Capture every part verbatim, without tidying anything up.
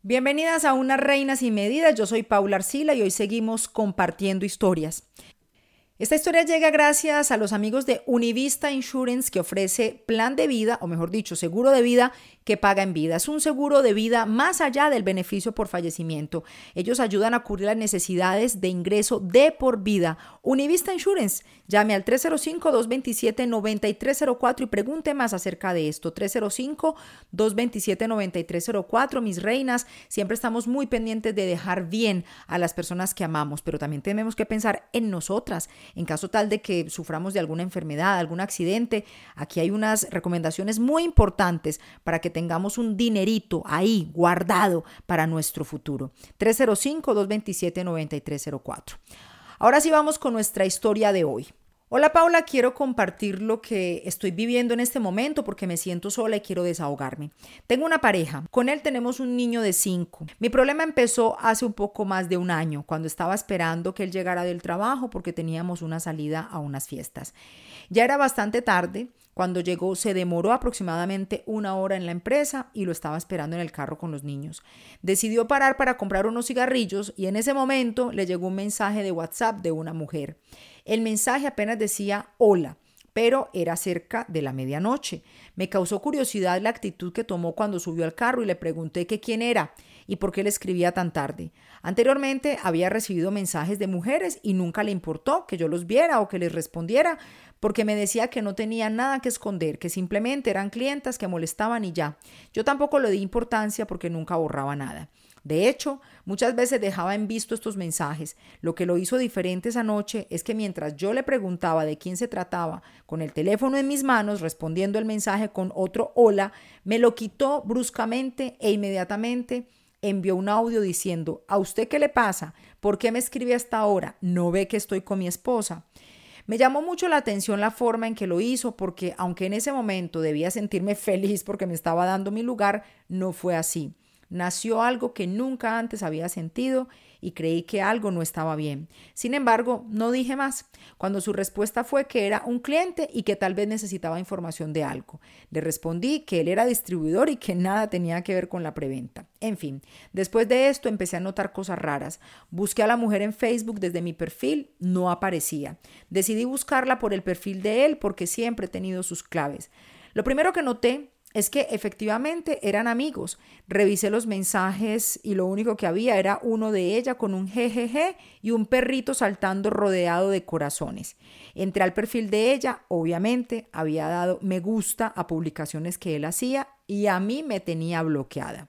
Bienvenidas a Unas Reinas y Medidas, yo soy Paula Arcila y hoy seguimos compartiendo historias. Esta historia llega gracias a los amigos de Univista Insurance, que ofrece plan de vida, o mejor dicho, seguro de vida que paga en vida. Es un seguro de vida más allá del beneficio por fallecimiento. Ellos ayudan a cubrir las necesidades de ingreso de por vida. Univista Insurance, llame al tres cero cinco, dos dos siete, nueve tres cero cuatro y pregunte más acerca de esto. tres cero cinco, dos dos siete, nueve tres cero cuatro. Mis reinas, siempre estamos muy pendientes de dejar bien a las personas que amamos, pero también tenemos que pensar en nosotras. En caso tal de que suframos de alguna enfermedad, algún accidente, aquí hay unas recomendaciones muy importantes para que tengamos un dinerito ahí guardado para nuestro futuro. tres cero cinco, dos dos siete, nueve tres cero cuatro. Ahora sí vamos con nuestra historia de hoy. Hola Paula, quiero compartir lo que estoy viviendo en este momento porque me siento sola y quiero desahogarme. Tengo una pareja, con él tenemos un niño de cinco. Mi problema empezó hace un poco más de un año, cuando estaba esperando que él llegara del trabajo porque teníamos una salida a unas fiestas. Ya era bastante tarde. Cuando llegó se demoró aproximadamente una hora en la empresa y lo estaba esperando en el carro con los niños. Decidió parar para comprar unos cigarrillos y en ese momento le llegó un mensaje de WhatsApp de una mujer. El mensaje apenas decía hola, pero era cerca de la medianoche. Me causó curiosidad la actitud que tomó cuando subió al carro y le pregunté que quién era y por qué le escribía tan tarde. Anteriormente había recibido mensajes de mujeres y nunca le importó que yo los viera o que les respondiera, porque me decía que no tenía nada que esconder, que simplemente eran clientas que molestaban y ya. Yo tampoco le di importancia porque nunca borraba nada. De hecho, muchas veces dejaba en visto estos mensajes. Lo que lo hizo diferente esa noche es que mientras yo le preguntaba de quién se trataba, con el teléfono en mis manos, respondiendo el mensaje con otro hola, me lo quitó bruscamente e inmediatamente envió un audio diciendo: ¿a usted qué le pasa? ¿Por qué me escribe hasta ahora? ¿No ve que estoy con mi esposa? Me llamó mucho la atención la forma en que lo hizo porque, aunque en ese momento debía sentirme feliz porque me estaba dando mi lugar, no fue así. Nació algo que nunca antes había sentido y creí que algo no estaba bien. Sin embargo, no dije más. Cuando su respuesta fue que era un cliente y que tal vez necesitaba información de algo, le respondí que él era distribuidor y que nada tenía que ver con la preventa. En fin, después de esto empecé a notar cosas raras. Busqué a la mujer en Facebook desde mi perfil, no aparecía. Decidí buscarla por el perfil de él porque siempre he tenido sus claves. Lo primero que noté es que efectivamente eran amigos. Revisé los mensajes y lo único que había era uno de ella con un jejeje y un perrito saltando rodeado de corazones. Entré al perfil de ella, obviamente había dado me gusta a publicaciones que él hacía y a mí me tenía bloqueada.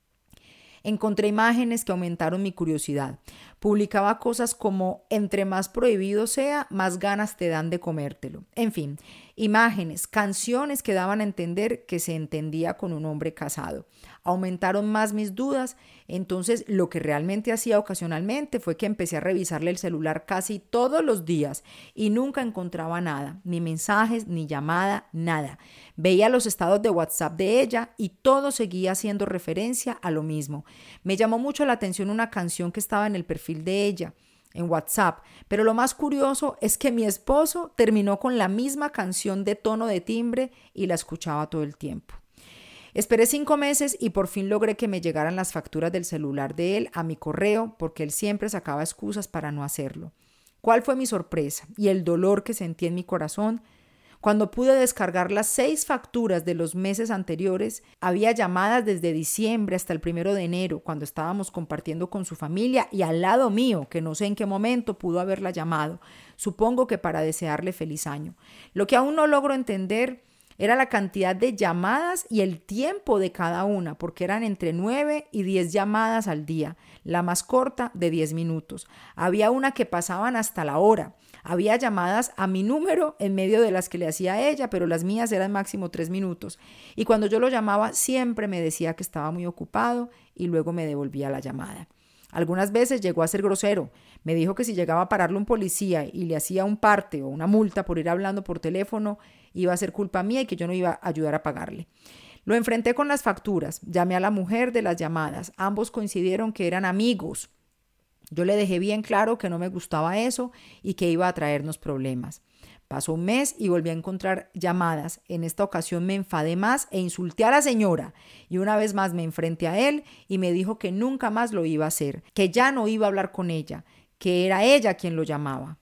Encontré imágenes que aumentaron mi curiosidad. Publicaba cosas como: entre más prohibido sea, más ganas te dan de comértelo. En fin, imágenes, canciones que daban a entender que se entendía con un hombre casado. Aumentaron más mis dudas, entonces lo que realmente hacía ocasionalmente fue que empecé a revisarle el celular casi todos los días y nunca encontraba nada, ni mensajes, ni llamada, nada. Veía los estados de WhatsApp de ella y todo seguía haciendo referencia a lo mismo. Me llamó mucho la atención una canción que estaba en el perfil de ella en WhatsApp, pero lo más curioso es que mi esposo terminó con la misma canción de tono de timbre y la escuchaba todo el tiempo. Esperé cinco meses y por fin logré que me llegaran las facturas del celular de él a mi correo porque él siempre sacaba excusas para no hacerlo. ¿Cuál fue mi sorpresa y el dolor que sentí en mi corazón? Cuando pude descargar las seis facturas de los meses anteriores, había llamadas desde diciembre hasta el primero de enero, cuando estábamos compartiendo con su familia y al lado mío, que no sé en qué momento pudo haberla llamado. Supongo que para desearle feliz año. Lo que aún no logro entender era la cantidad de llamadas y el tiempo de cada una, porque eran entre nueve y diez llamadas al día, la más corta de diez minutos. Había una que pasaban hasta la hora. Había llamadas a mi número en medio de las que le hacía a ella, pero las mías eran máximo tres minutos. Y cuando yo lo llamaba siempre me decía que estaba muy ocupado y luego me devolvía la llamada. Algunas veces llegó a ser grosero. Me dijo que si llegaba a pararle un policía y le hacía un parte o una multa por ir hablando por teléfono, iba a ser culpa mía y que yo no iba a ayudar a pagarle. Lo enfrenté con las facturas. Llamé a la mujer de las llamadas. Ambos coincidieron que eran amigos. Yo le dejé bien claro que no me gustaba eso y que iba a traernos problemas. Pasó un mes y volví a encontrar llamadas. En esta ocasión me enfadé más e insulté a la señora. Y una vez más me enfrenté a él y me dijo que nunca más lo iba a hacer, que ya no iba a hablar con ella, que era ella quien lo llamaba.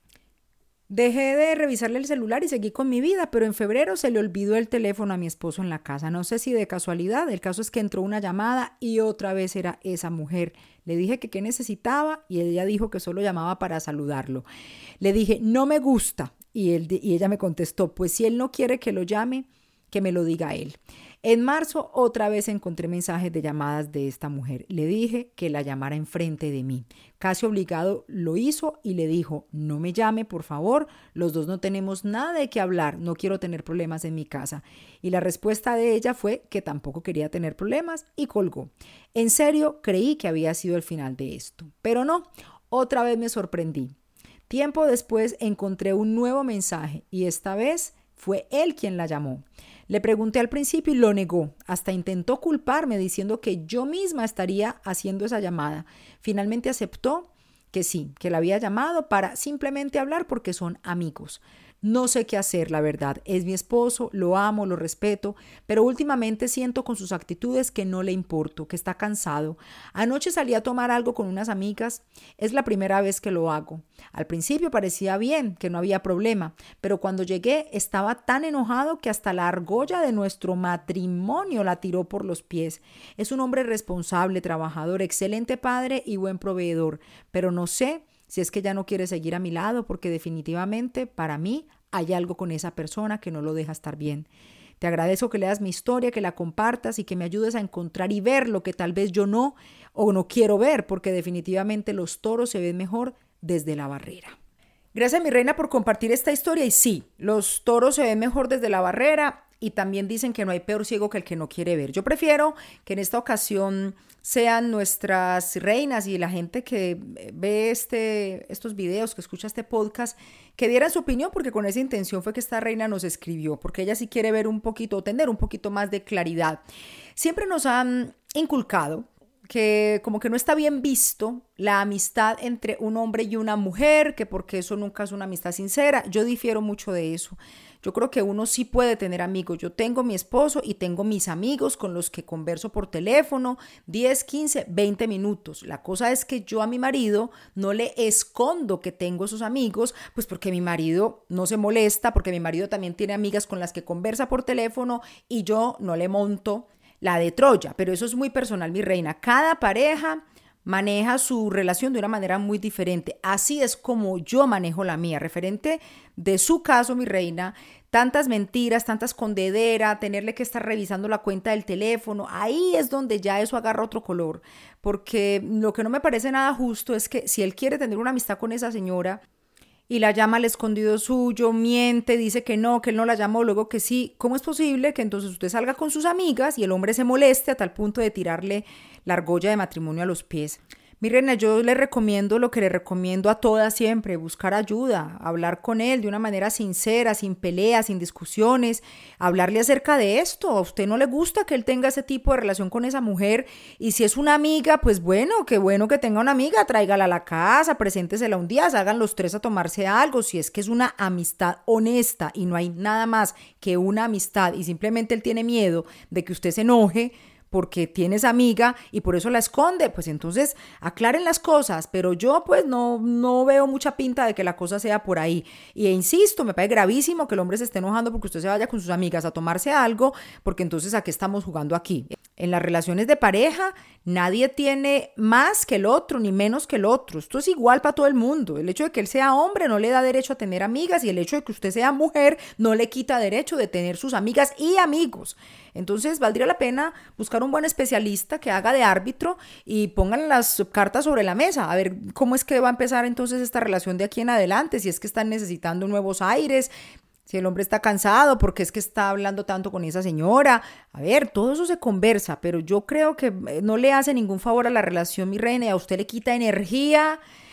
Dejé de revisarle el celular y seguí con mi vida, pero en febrero se le olvidó el teléfono a mi esposo en la casa. No sé si de casualidad, el caso es que entró una llamada y otra vez era esa mujer. Le dije que qué necesitaba y ella dijo que solo llamaba para saludarlo. Le dije, no me gusta. Y, él, y ella me contestó, pues si él no quiere que lo llame, que me lo diga él. En marzo otra vez encontré mensajes de llamadas de esta mujer. Le dije que la llamara enfrente de mí. Casi obligado lo hizo y le dijo, no me llame, por favor, los dos no tenemos nada de qué hablar, no quiero tener problemas en mi casa. Y la respuesta de ella fue que tampoco quería tener problemas y colgó. En serio, creí que había sido el final de esto, pero no, otra vez me sorprendí. Tiempo después encontré un nuevo mensaje y esta vez fue él quien la llamó. Le pregunté al principio y lo negó. Hasta intentó culparme diciendo que yo misma estaría haciendo esa llamada. Finalmente aceptó que sí, que la había llamado para simplemente hablar porque son amigos. No sé qué hacer, la verdad. Es mi esposo, lo amo, lo respeto, pero últimamente siento con sus actitudes que no le importo, que está cansado. Anoche salí a tomar algo con unas amigas. Es la primera vez que lo hago. Al principio parecía bien, que no había problema, pero cuando llegué estaba tan enojado que hasta la argolla de nuestro matrimonio la tiró por los pies. Es un hombre responsable, trabajador, excelente padre y buen proveedor, pero no sé si es que ya no quiere seguir a mi lado, porque definitivamente para mí hay algo con esa persona que no lo deja estar bien. Te agradezco que leas mi historia, que la compartas y que me ayudes a encontrar y ver lo que tal vez yo no o no quiero ver, porque definitivamente los toros se ven mejor desde la barrera. Gracias, mi reina, por compartir esta historia. Y sí, los toros se ven mejor desde la barrera y también dicen que no hay peor ciego que el que no quiere ver. Yo prefiero que en esta ocasión sean nuestras reinas y la gente que ve este, estos videos, que escucha este podcast, que dieran su opinión, porque con esa intención fue que esta reina nos escribió, porque ella sí quiere ver un poquito, tener un poquito más de claridad. Siempre nos han inculcado que como que no está bien visto la amistad entre un hombre y una mujer, que porque eso nunca es una amistad sincera. Yo difiero mucho de eso. Yo creo que uno sí puede tener amigos. Yo tengo mi esposo y tengo mis amigos con los que converso por teléfono diez, quince, veinte minutos. La cosa es que yo a mi marido no le escondo que tengo esos amigos, pues porque mi marido no se molesta, porque mi marido también tiene amigas con las que conversa por teléfono y yo no le monto la de Troya. Pero eso es muy personal, mi reina. Cada pareja maneja su relación de una manera muy diferente. Así es como yo manejo la mía. Referente de su caso, mi reina, tantas mentiras, tanta escondedera, tenerle que estar revisando la cuenta del teléfono, ahí es donde ya eso agarra otro color. Porque lo que no me parece nada justo es que si él quiere tener una amistad con esa señora y la llama al escondido suyo, miente, dice que no, que él no la llamó, luego que sí, ¿cómo es posible que entonces usted salga con sus amigas y el hombre se moleste a tal punto de tirarle la argolla de matrimonio a los pies? Mi reina, yo le recomiendo lo que le recomiendo a todas siempre, buscar ayuda, hablar con él de una manera sincera, sin peleas, sin discusiones, hablarle acerca de esto. A usted no le gusta que él tenga ese tipo de relación con esa mujer y si es una amiga, pues bueno, qué bueno que tenga una amiga, tráigala a la casa, preséntesela un día, salgan los tres a tomarse algo. Si es que es una amistad honesta y no hay nada más que una amistad y simplemente él tiene miedo de que usted se enoje porque tiene esa amiga y por eso la esconde, pues entonces aclaren las cosas, pero yo pues no, no veo mucha pinta de que la cosa sea por ahí. Y insisto, me parece gravísimo que el hombre se esté enojando porque usted se vaya con sus amigas a tomarse algo, porque entonces ¿a qué estamos jugando aquí? En las relaciones de pareja nadie tiene más que el otro ni menos que el otro, esto es igual para todo el mundo. El hecho de que él sea hombre no le da derecho a tener amigas y el hecho de que usted sea mujer no le quita derecho de tener sus amigas y amigos. Entonces valdría la pena buscar un buen especialista que haga de árbitro y pongan las cartas sobre la mesa, a ver cómo es que va a empezar entonces esta relación de aquí en adelante, si es que están necesitando nuevos aires, si el hombre está cansado, porque es que está hablando tanto con esa señora. A ver, todo eso se conversa, pero yo creo que no le hace ningún favor a la relación, mi reina, y a usted le quita energía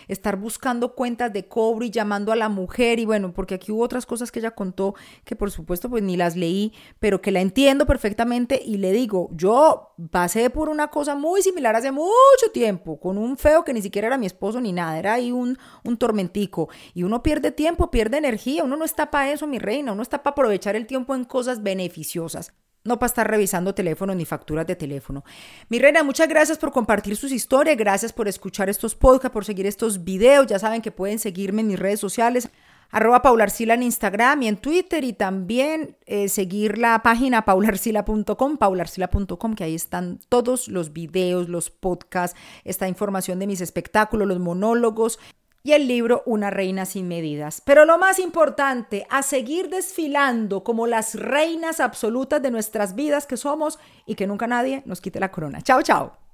estar buscando cuentas de cobro y llamando a la mujer y bueno, porque aquí hubo otras cosas que ella contó que por supuesto pues ni las leí, pero que la entiendo perfectamente y le digo, yo pasé por una cosa muy similar hace mucho tiempo, con un feo que ni siquiera era mi esposo ni nada, era ahí un, un tormentico y uno pierde tiempo, pierde energía, uno no está para eso, mi reina, uno está para aprovechar el tiempo en cosas beneficiosas. No para estar revisando teléfonos ni facturas de teléfono. Mi reina, muchas gracias por compartir sus historias, gracias por escuchar estos podcasts, por seguir estos videos. Ya saben que pueden seguirme en mis redes sociales, arroba paularcila en Instagram y en Twitter, y también eh, seguir la página paularcila punto com, paularcila punto com, que ahí están todos los videos, los podcasts, esta información de mis espectáculos, los monólogos, y el libro Una reina sin medidas. Pero lo más importante, a seguir desfilando como las reinas absolutas de nuestras vidas que somos y que nunca nadie nos quite la corona. Chao, chao.